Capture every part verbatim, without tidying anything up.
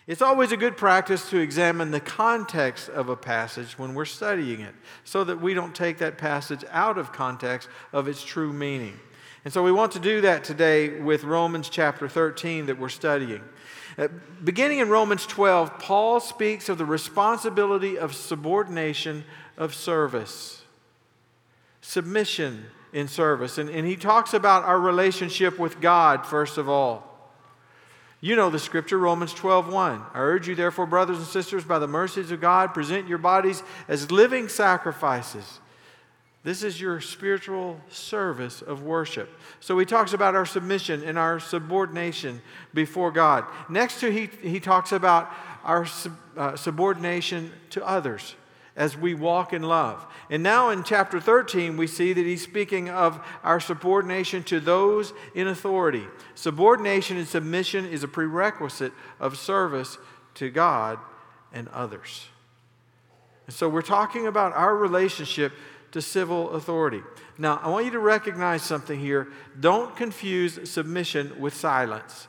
It's always a good practice to examine the context of a passage when we're studying it, so that we don't take that passage out of context of its true meaning. And so we want to do that today with Romans chapter thirteen that we're studying. Uh, beginning in Romans twelve, Paul speaks of the responsibility of subordination of service. Submission in service. And, and he talks about our relationship with God, first of all. You know the scripture, Romans twelve one. I urge you, therefore, brothers and sisters, by the mercies of God, present your bodies as living sacrifices. This is your spiritual service of worship. So he talks about our submission and our subordination before God. Next to he, he talks about our sub, uh, subordination to others as we walk in love. And now in chapter thirteen, we see that he's speaking of our subordination to those in authority. Subordination and submission is a prerequisite of service to God and others. And so we're talking about our relationship to civil authority. Now, I want you to recognize something here. Don't confuse submission with silence.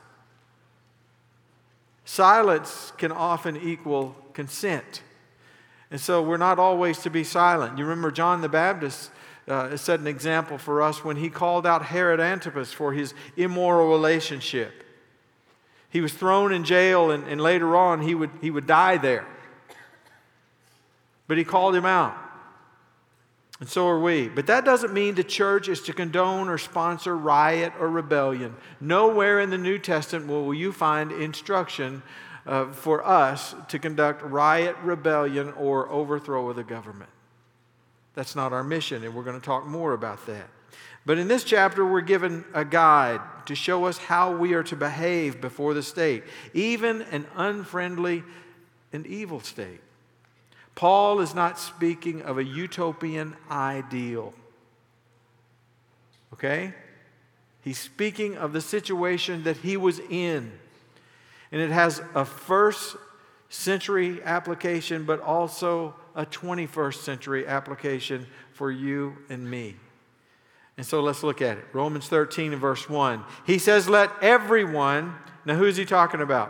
Silence can often equal consent. And so we're not always to be silent. You remember John the Baptist uh, set an example for us when he called out Herod Antipas for his immoral relationship. He was thrown in jail, and, and later on he would, he would die there. But he called him out. And so are we. But that doesn't mean the church is to condone or sponsor riot or rebellion. Nowhere in the New Testament will you find instruction uh, for us to conduct riot, rebellion, or overthrow of the government. That's not our mission, and we're going to talk more about that. But in this chapter, we're given a guide to show us how we are to behave before the state, even an unfriendly and evil state. Paul is not speaking of a utopian ideal. Okay? He's speaking of the situation that he was in. And it has a first century application, but also a twenty-first century application for you and me. And so let's look at it. Romans thirteen and verse one. He says, let everyone, now who's he talking about?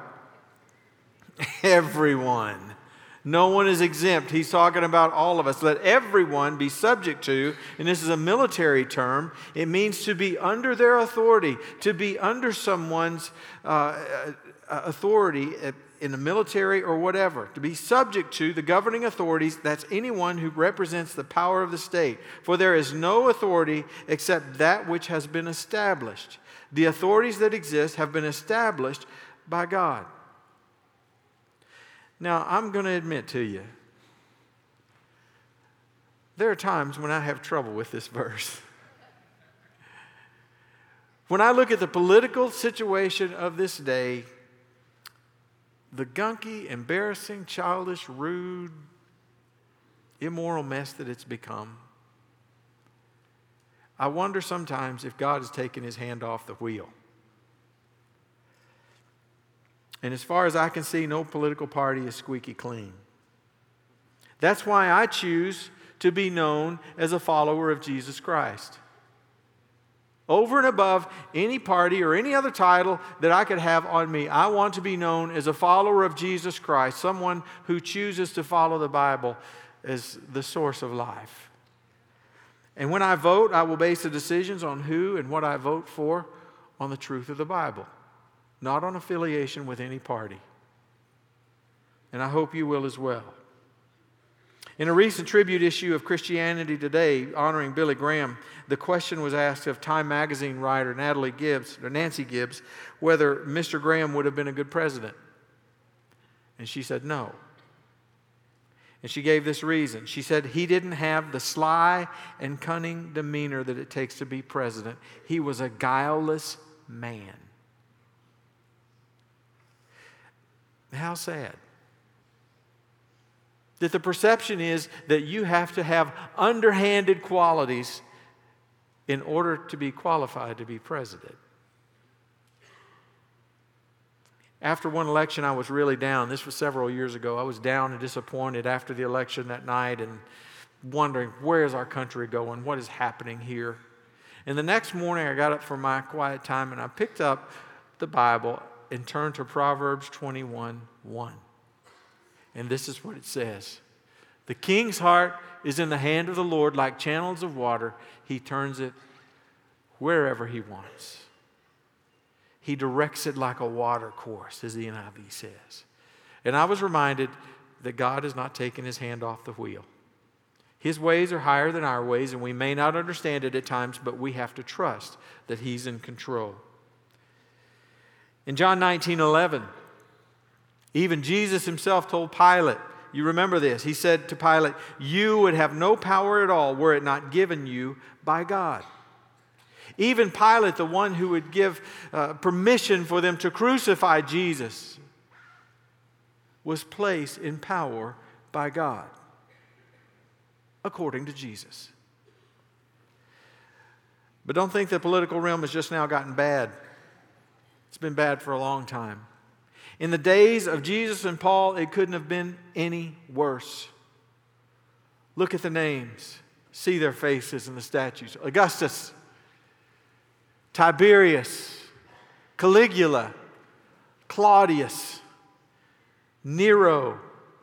Everyone. No one is exempt. He's talking about all of us. Let everyone be subject to, and this is a military term, it means to be under their authority, to be under someone's uh, authority in the military or whatever, to be subject to the governing authorities. That's anyone who represents the power of the state. For there is no authority except that which has been established. The authorities that exist have been established by God. Now, I'm going to admit to you, there are times when I have trouble with this verse. When I look at the political situation of this day, the gunky, embarrassing, childish, rude, immoral mess that it's become, I wonder sometimes if God has taken his hand off the wheel. And as far as I can see, no political party is squeaky clean. That's why I choose to be known as a follower of Jesus Christ. Over and above any party or any other title that I could have on me, I want to be known as a follower of Jesus Christ, someone who chooses to follow the Bible as the source of life. And when I vote, I will base the decisions on who and what I vote for on the truth of the Bible, not on affiliation with any party. And I hope you will as well. In a recent tribute issue of Christianity Today honoring Billy Graham, the question was asked of Time magazine writer Natalie Gibbs, or Nancy Gibbs, whether Mister Graham would have been a good president. And she said no. And she gave this reason. She said he didn't have the sly and cunning demeanor that it takes to be president. He was a guileless man. How sad. That the perception is that you have to have underhanded qualities in order to be qualified to be president. After one election, I was really down. This was several years ago. I was down and disappointed after the election that night and wondering, where is our country going? What is happening here? And the next morning, I got up for my quiet time and I picked up the Bible and turned to Proverbs twenty-one one. And this is what it says. The king's heart is in the hand of the Lord like channels of water. He turns it wherever he wants. He directs it like a water course, as the N I V says. And I was reminded that God has not taken his hand off the wheel. His ways are higher than our ways, and we may not understand it at times, but we have to trust that he's in control. In John nineteen eleven, even Jesus himself told Pilate, you remember this, he said to Pilate, you would have no power at all were it not given you by God. Even Pilate, the one who would give uh, permission for them to crucify Jesus, was placed in power by God, according to Jesus. But don't think the political realm has just now gotten bad. It's been bad for a long time. In the days of Jesus and Paul, it couldn't have been any worse. Look at the names. See their faces in the statues. Augustus, Tiberius, Caligula, Claudius, Nero.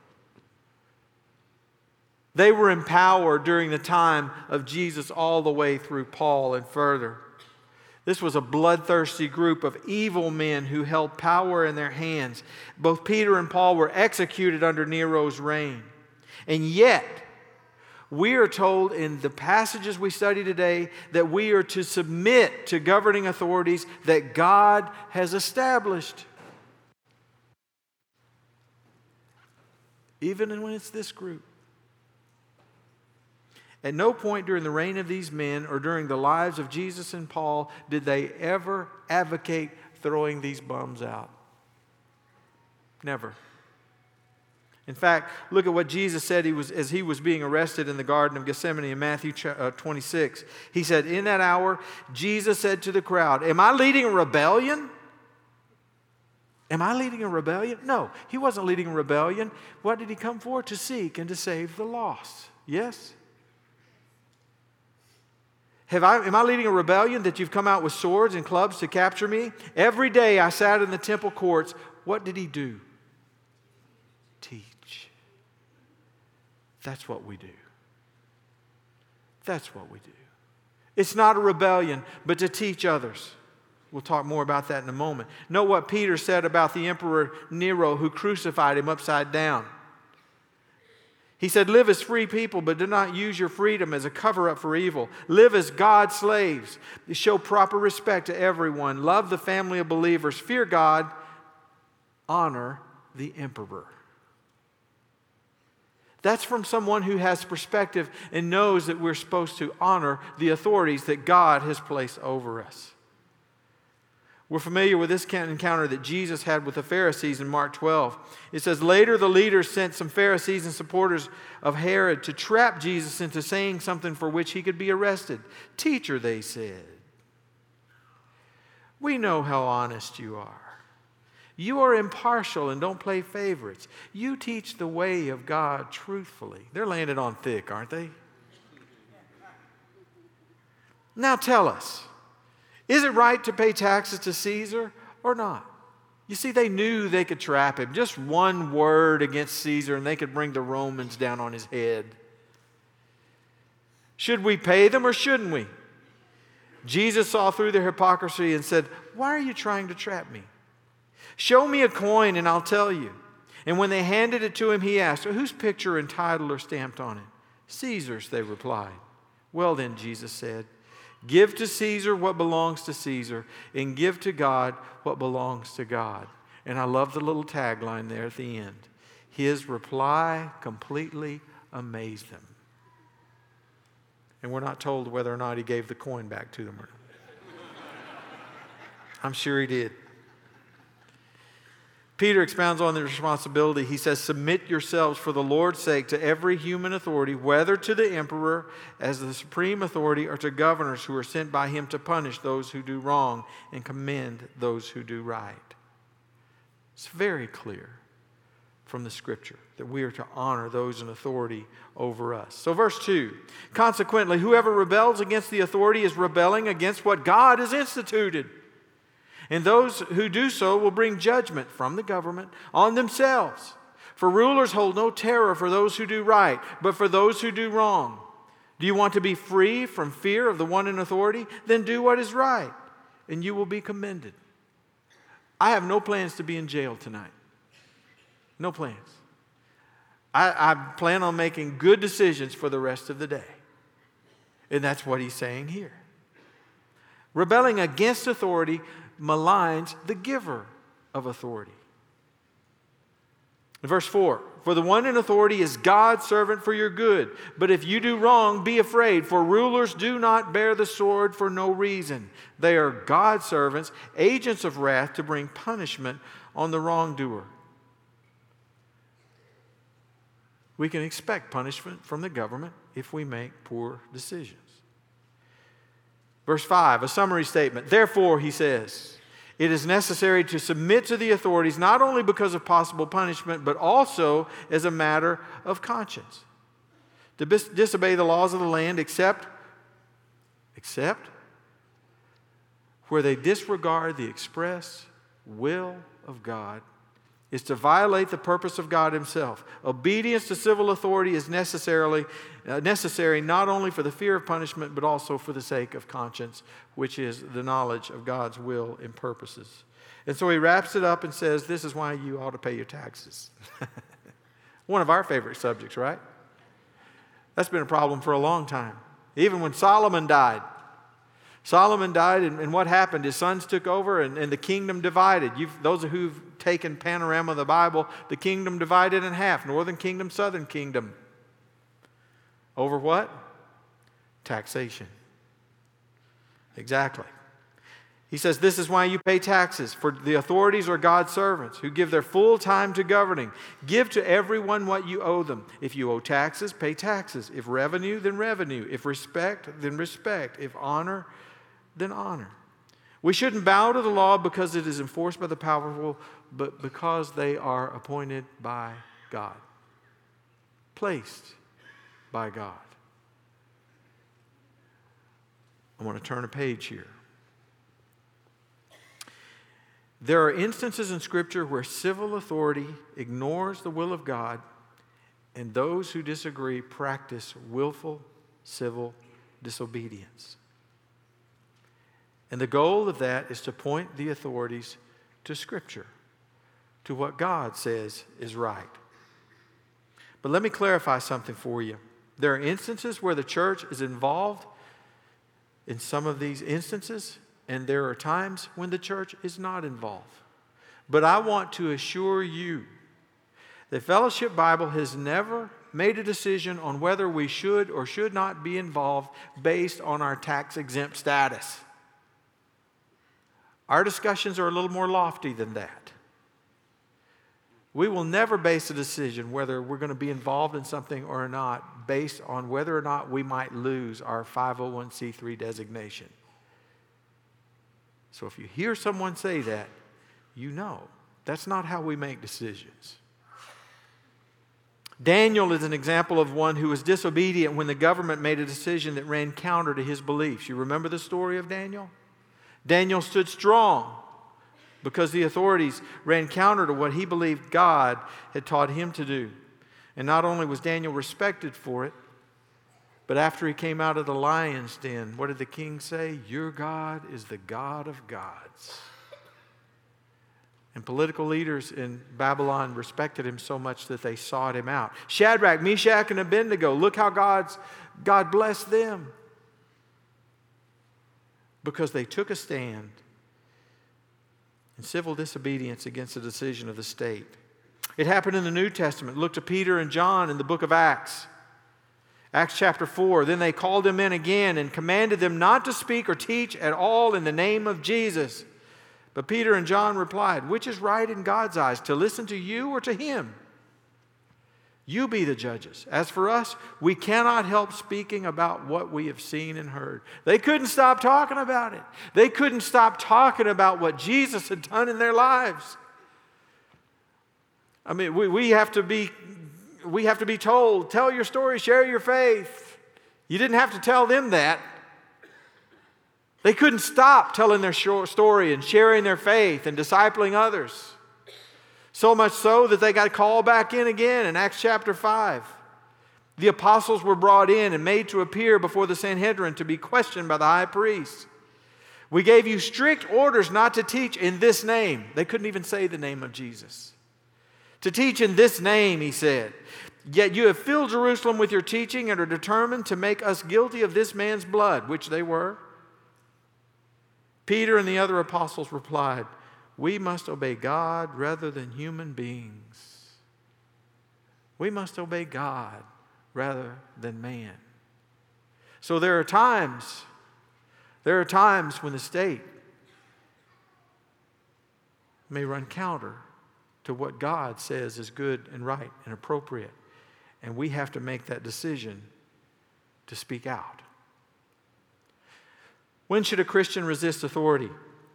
They were in power during the time of Jesus all the way through Paul and further. This was a bloodthirsty group of evil men who held power in their hands. Both Peter and Paul were executed under Nero's reign. And yet, we are told in the passages we study today that we are to submit to governing authorities that God has established. Even when it's this group. At no point during the reign of these men or during the lives of Jesus and Paul did they ever advocate throwing these bums out. Never. In fact, look at what Jesus said he was, as he was being arrested in the Garden of Gethsemane in Matthew twenty-six. He said, in that hour, Jesus said to the crowd, am I leading a rebellion? Am I leading a rebellion? No, he wasn't leading a rebellion. What did he come for? To seek and to save the lost. Yes? Have I, am I leading a rebellion that you've come out with swords and clubs to capture me? Every day I sat in the temple courts. What did he do? Teach. That's what we do. That's what we do. It's not a rebellion, but to teach others. We'll talk more about that in a moment. Know what Peter said about the Emperor Nero who crucified him upside down. He said, live as free people, but do not use your freedom as a cover-up for evil. Live as God's slaves. Show proper respect to everyone. Love the family of believers. Fear God. Honor the emperor. That's from someone who has perspective and knows that we're supposed to honor the authorities that God has placed over us. We're familiar with this encounter that Jesus had with the Pharisees in Mark twelve. It says, later the leaders sent some Pharisees and supporters of Herod to trap Jesus into saying something for which he could be arrested. Teacher, they said, we know how honest you are. You are impartial and don't play favorites. You teach the way of God truthfully. They're laying it on thick, aren't they? Now tell us. Is it right to pay taxes to Caesar or not? You see, they knew they could trap him. Just one word against Caesar and they could bring the Romans down on his head. Should we pay them or shouldn't we? Jesus saw through their hypocrisy and said, why are you trying to trap me? Show me a coin and I'll tell you. And when they handed it to him, he asked, whose picture and title are stamped on it? Caesar's, they replied. Well then, Jesus said, give to Caesar what belongs to Caesar, and give to God what belongs to God. And I love the little tagline there at the end. His reply completely amazed them. And we're not told whether or not he gave the coin back to them or not. I'm sure he did. Peter expounds on the responsibility. He says, submit yourselves for the Lord's sake to every human authority, whether to the emperor as the supreme authority or to governors who are sent by him to punish those who do wrong and commend those who do right. It's very clear from the Scripture that we are to honor those in authority over us. So verse two, consequently, whoever rebels against the authority is rebelling against what God has instituted. And those who do so will bring judgment from the government on themselves. For rulers hold no terror for those who do right, but for those who do wrong. Do you want to be free from fear of the one in authority? Then do what is right, and you will be commended. I have no plans to be in jail tonight. No plans. I, I plan on making good decisions for the rest of the day. And that's what he's saying here. Rebelling against authority maligns the giver of authority. Verse four, for the one in authority is God's servant for your good. But if you do wrong, be afraid, for rulers do not bear the sword for no reason. They are God's servants, agents of wrath to bring punishment on the wrongdoer. We can expect punishment from the government if we make poor decisions. Verse five, a summary statement. Therefore, he says, it is necessary to submit to the authorities not only because of possible punishment, but also as a matter of conscience. To bis- disobey the laws of the land except, except where they disregard the express will of God is to violate the purpose of God himself. Obedience to civil authority is necessarily uh, necessary not only for the fear of punishment, but also for the sake of conscience, which is the knowledge of God's will and purposes. And so he wraps it up and says, this is why you ought to pay your taxes. One of our favorite subjects, right? That's been a problem for a long time. Even when Solomon died. Solomon died, and, and what happened? His sons took over, and, and the kingdom divided. You've, those who've taken panorama of the Bible, the kingdom divided in half. Northern kingdom, southern kingdom. Over what? Taxation. Exactly. He says, this is why you pay taxes, for the authorities are God's servants who give their full time to governing. Give to everyone what you owe them. If you owe taxes, pay taxes. If revenue, then revenue. If respect, then respect. If honor, then honor. We shouldn't bow to the law because it is enforced by the powerful, but because they are appointed by God. Placed by God. I want to turn a page here. There are instances in Scripture where civil authority ignores the will of God, and those who disagree practice willful civil disobedience. And the goal of that is to point the authorities to Scripture, to what God says is right. But let me clarify something for you. There are instances where the church is involved in some of these instances, and there are times when the church is not involved. But I want to assure you that Fellowship Bible has never made a decision on whether we should or should not be involved based on our tax-exempt status. Our discussions are a little more lofty than that. We will never base a decision whether we're going to be involved in something or not based on whether or not we might lose our five oh one c three designation. So if you hear someone say that, you know that's not how we make decisions. Daniel is an example of one who was disobedient when the government made a decision that ran counter to his beliefs. You remember the story of Daniel? Daniel stood strong because the authorities ran counter to what he believed God had taught him to do. And not only was Daniel respected for it, but after he came out of the lion's den, what did the king say? Your God is the God of gods. And political leaders in Babylon respected him so much that they sought him out. Shadrach, Meshach, and Abednego, look how God's, God blessed them. Because they took a stand in civil disobedience against the decision of the state. It happened in the New Testament. Look to Peter and John in the book of Acts. Acts chapter four. Then they called them in again and commanded them not to speak or teach at all in the name of Jesus. But Peter and John replied, which is right in God's eyes, to listen to you or to him? You be the judges. As for us, we cannot help speaking about what we have seen and heard. They couldn't stop talking about it. They couldn't stop talking about what Jesus had done in their lives. I mean, we, we have to be we have to be told, tell your story, share your faith. You didn't have to tell them that. They couldn't stop telling their story and sharing their faith and discipling others. So much so that they got called back in again in Acts chapter five. The apostles were brought in and made to appear before the Sanhedrin to be questioned by the high priest. We gave you strict orders not to teach in this name. They couldn't even say the name of Jesus. To teach in this name, he said. Yet you have filled Jerusalem with your teaching and are determined to make us guilty of this man's blood, which they were. Peter and the other apostles replied, we must obey God rather than human beings. We must obey God rather than man. So there are times, there are times when the state may run counter to what God says is good and right and appropriate. And we have to make that decision to speak out. When should a Christian resist authority?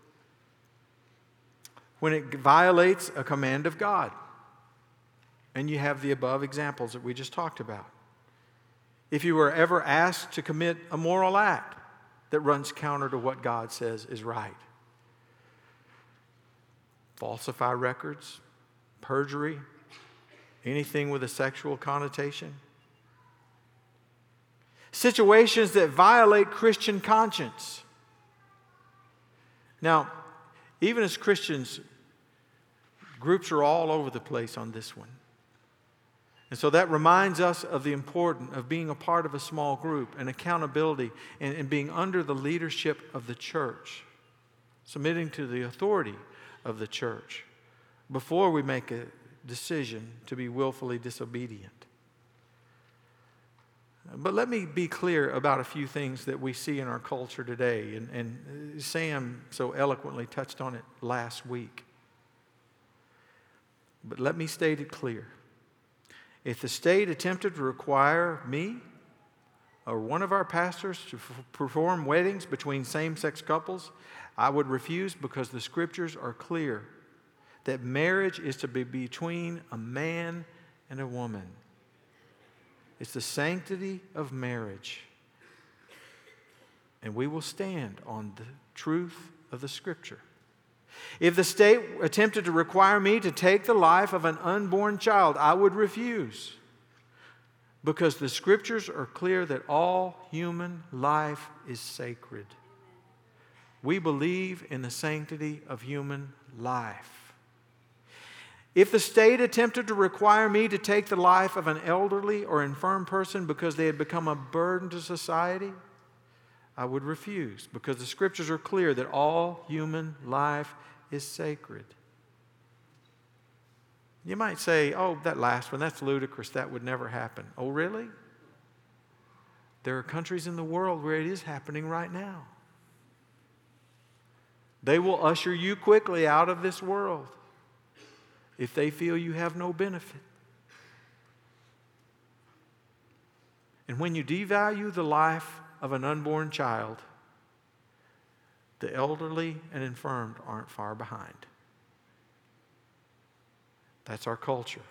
When it violates a command of God. And you have the above examples that we just talked about. If you were ever asked to commit a moral act that runs counter to what God says is right. Falsify records, perjury, anything with a sexual connotation. Situations that violate Christian conscience. Now, even as Christians, groups are all over the place on this one. And so that reminds us of the importance of being a part of a small group and accountability and, and being under the leadership of the church, submitting to the authority of the church before we make a decision to be willfully disobedient. But let me be clear about a few things that we see in our culture today. And, and Sam so eloquently touched on it last week. But let me state it clear. If the state attempted to require me or one of our pastors to f- perform weddings between same-sex couples, I would refuse because the scriptures are clear that marriage is to be between a man and a woman. It's the sanctity of marriage. And we will stand on the truth of the Scripture. If the state attempted to require me to take the life of an unborn child, I would refuse. Because the Scriptures are clear that all human life is sacred. We believe in the sanctity of human life. If the state attempted to require me to take the life of an elderly or infirm person because they had become a burden to society, I would refuse because the scriptures are clear that all human life is sacred. You might say, oh, that last one, that's ludicrous. That would never happen. Oh, really? There are countries in the world where it is happening right now. They will usher you quickly out of this world if they feel you have no benefit. And when you devalue the life of an unborn child, the elderly and infirmed aren't far behind. That's our culture.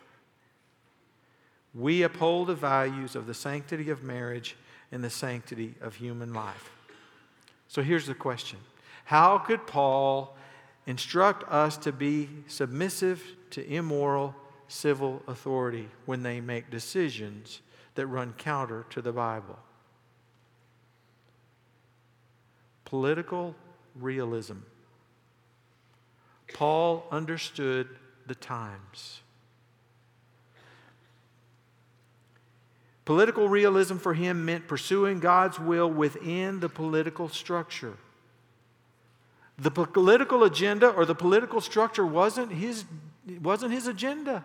We uphold the values of the sanctity of marriage and the sanctity of human life. So here's the question. How could Paul instruct us to be submissive to immoral civil authority when they make decisions that run counter to the Bible? Political realism. Paul understood the times. Political realism for him meant pursuing God's will within the political structure. The political agenda or the political structure wasn't his, wasn't his agenda.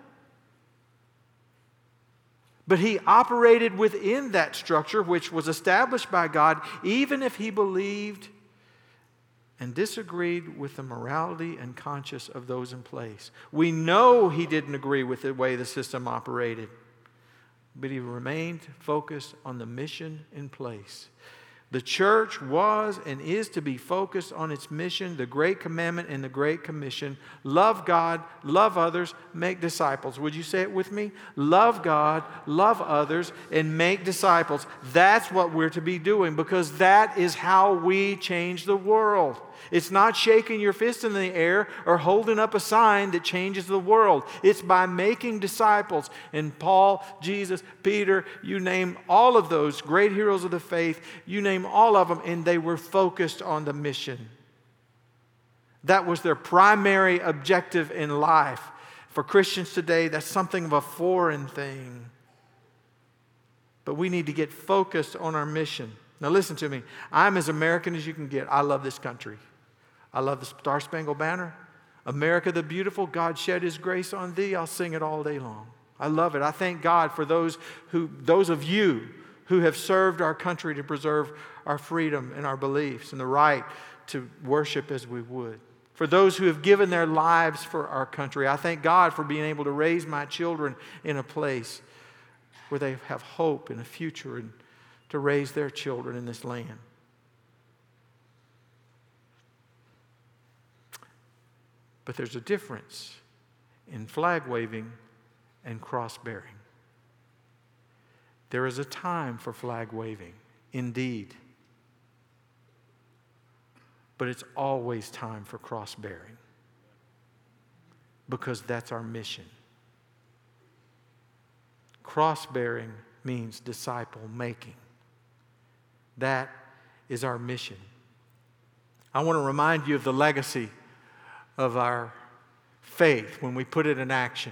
But he operated within that structure which was established by God, even if he believed and disagreed with the morality and conscience of those in place. We know he didn't agree with the way the system operated, but he remained focused on the mission in place. The church was and is to be focused on its mission, the Great Commandment and the Great Commission. Love God, love others, make disciples. Would you say it with me? Love God, love others, and make disciples. That's what we're to be doing, because that is how we change the world. It's not shaking your fist in the air or holding up a sign that changes the world. It's by making disciples. And Paul, Jesus, Peter, you name all of those great heroes of the faith, you name all of them, and they were focused on the mission. That was their primary objective in life. For Christians today, that's something of a foreign thing. But we need to get focused on our mission. Now listen to me. I'm as American as you can get. I love this country. I love the Star-Spangled Banner. America the beautiful, God shed His grace on thee. I'll sing it all day long. I love it. I thank God for those who, those of you who have served our country to preserve our freedom and our beliefs and the right to worship as we would. For those who have given their lives for our country, I thank God for being able to raise my children in a place where they have hope and a future, and to raise their children in this land. But there's a difference in flag waving and cross bearing. There is a time for flag waving, indeed. But it's always time for cross bearing, because that's our mission. Cross bearing means disciple making. That is our mission. I want to remind you of the legacy of our faith when we put it in action.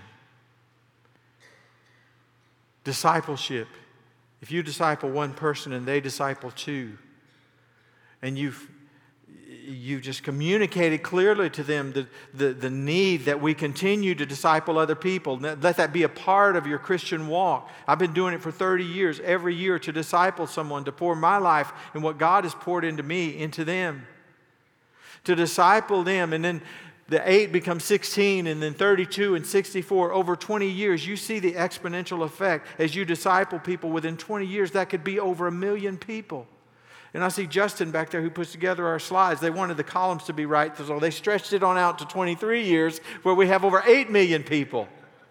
Discipleship. If you disciple one person and they disciple two, and you've you just communicated clearly to them the, the, the need that we continue to disciple other people. Let that be a part of your Christian walk. I've been doing it for thirty years, every year, to disciple someone, to pour my life and what God has poured into me, into them. To disciple them, and then the eight becomes sixteen, and then thirty-two and sixty-four. Over twenty years, you see the exponential effect. As you disciple people, within twenty years, that could be over a million people. And I see Justin back there who puts together our slides. They wanted the columns to be right, so they stretched it on out to twenty-three years, where we have over eight million people.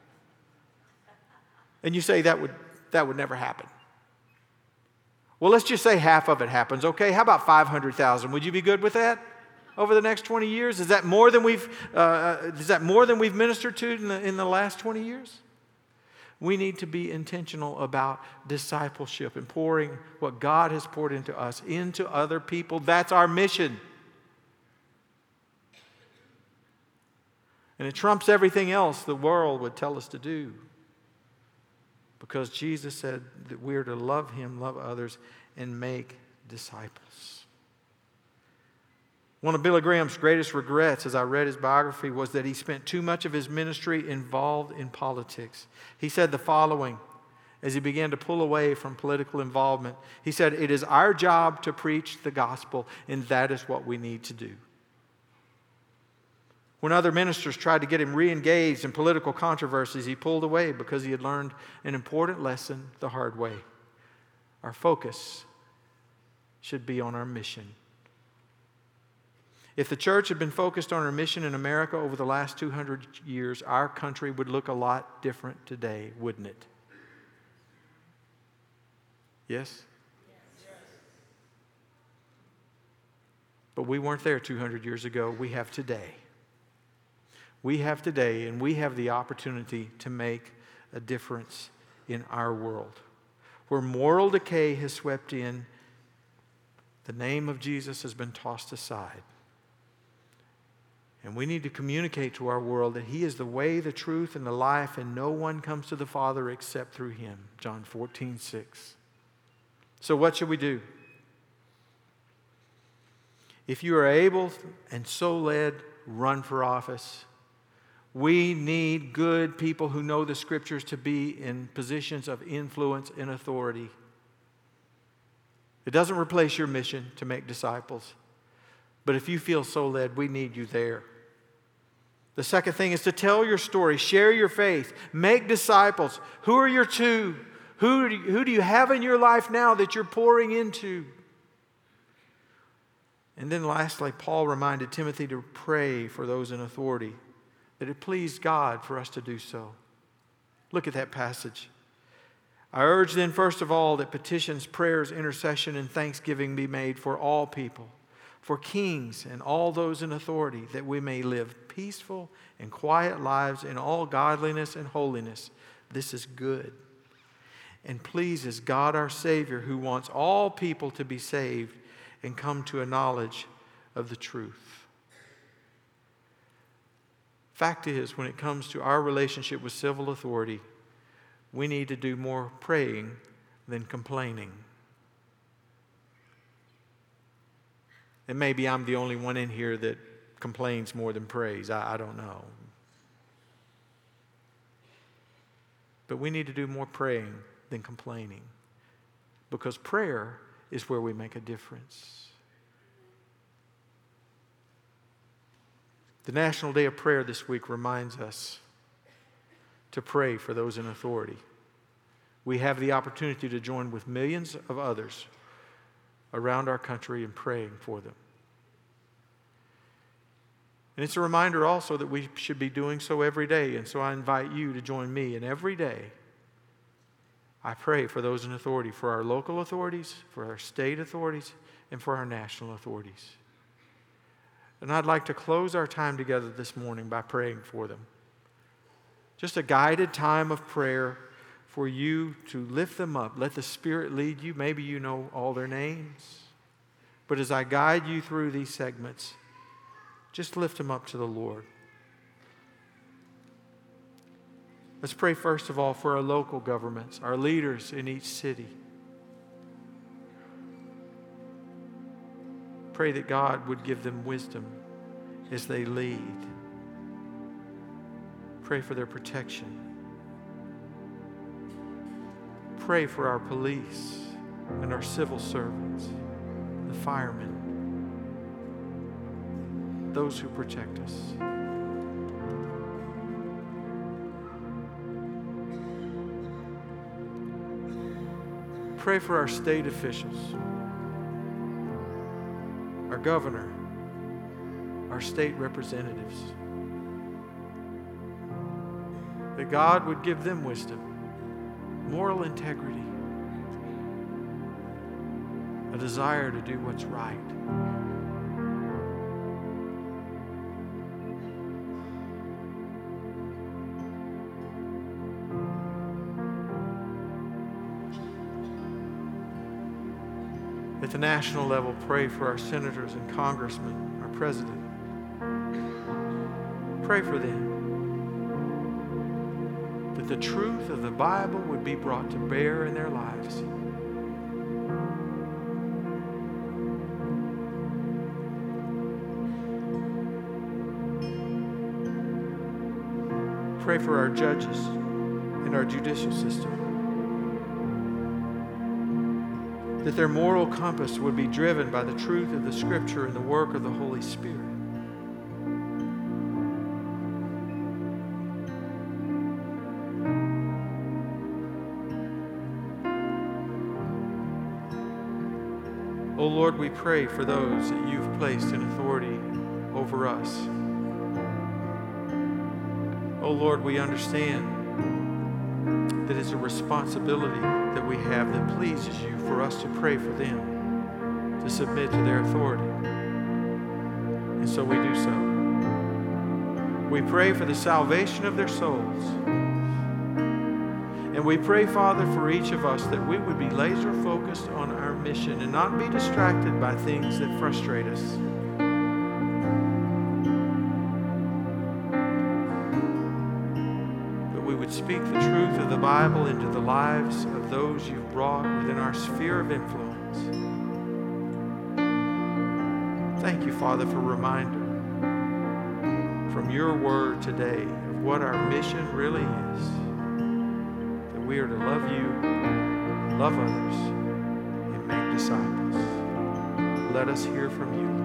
And you say that would, that would never happen. Well, let's just say half of it happens, okay? How about five hundred thousand? Would you be good with that? Over the next twenty years? Is that more than we've, uh, is that more than we've ministered to in the, in the last twenty years? We need to be intentional about discipleship and pouring what God has poured into us into other people. That's our mission. And it trumps everything else the world would tell us to do. Because Jesus said that we're to love Him, love others, and make disciples. One of Billy Graham's greatest regrets, as I read his biography, was that he spent too much of his ministry involved in politics. He said the following as he began to pull away from political involvement. He said, "It is our job to preach the gospel, and that is what we need to do." When other ministers tried to get him re-engaged in political controversies, he pulled away because he had learned an important lesson the hard way. Our focus should be on our mission. If the church had been focused on our mission in America over the last two hundred years, our country would look a lot different today, wouldn't it? Yes? Yes. But we weren't there two hundred years ago. We have today. We have today, and we have the opportunity to make a difference in our world. Where moral decay has swept in, the name of Jesus has been tossed aside. And we need to communicate to our world that He is the way, the truth, and the life, and no one comes to the Father except through Him. John fourteen six. So what should we do? If you are able and so led, run for office. We need good people who know the Scriptures to be in positions of influence and authority. It doesn't replace your mission to make disciples. But if you feel so led, we need you there. The second thing is to tell your story, share your faith, make disciples. Who are your two? Who do you, who do you have in your life now that you're pouring into? And then lastly, Paul reminded Timothy to pray for those in authority, that it pleased God for us to do so. Look at that passage. I urge then, first of all, that petitions, prayers, intercession, and thanksgiving be made for all people, for kings and all those in authority, that we may live peaceful and quiet lives in all godliness and holiness. This is good and pleases God our Savior, who wants all people to be saved and come to a knowledge of the truth. Fact is, when it comes to our relationship with civil authority, we need to do more praying than complaining. And maybe I'm the only one in here that complains more than prays. I, I don't know. But we need to do more praying than complaining, because prayer is where we make a difference. The National Day of Prayer this week reminds us to pray for those in authority. We have the opportunity to join with millions of others around our country in praying for them. And it's a reminder also that we should be doing so every day. And so I invite you to join me. And every day, I pray for those in authority, for our local authorities, for our state authorities, and for our national authorities. And I'd like to close our time together this morning by praying for them. Just a guided time of prayer for you to lift them up. Let the Spirit lead you. Maybe you know all their names. But as I guide you through these segments, just lift them up to the Lord. Let's pray first of all for our local governments, our leaders in each city. Pray that God would give them wisdom as they lead. Pray for their protection. Pray for our police and our civil servants, the firemen, those who protect us. Pray for our state officials, our governor, our state representatives, that God would give them wisdom, moral integrity, a desire to do what's right. At the national level, pray for our senators and congressmen, our president. Pray for them, that the truth of the Bible would be brought to bear in their lives. Pray for our judges and our judicial system, that their moral compass would be driven by the truth of the Scripture and the work of the Holy Spirit. Oh Lord, we pray for those that you've placed in authority over us. Oh Lord, we understand that it's a responsibility that we have that pleases you for us to pray for them, to submit to their authority. And so we do so. We pray for the salvation of their souls. And we pray, Father, for each of us that we would be laser focused on our mission and not be distracted by things that frustrate us. But we would speak the truth of the Bible into the lives of those you've brought within our sphere of influence. Thank you, Father, for a reminder from your word today of what our mission really is. We are to love you, love others, and make disciples. Let us hear from you.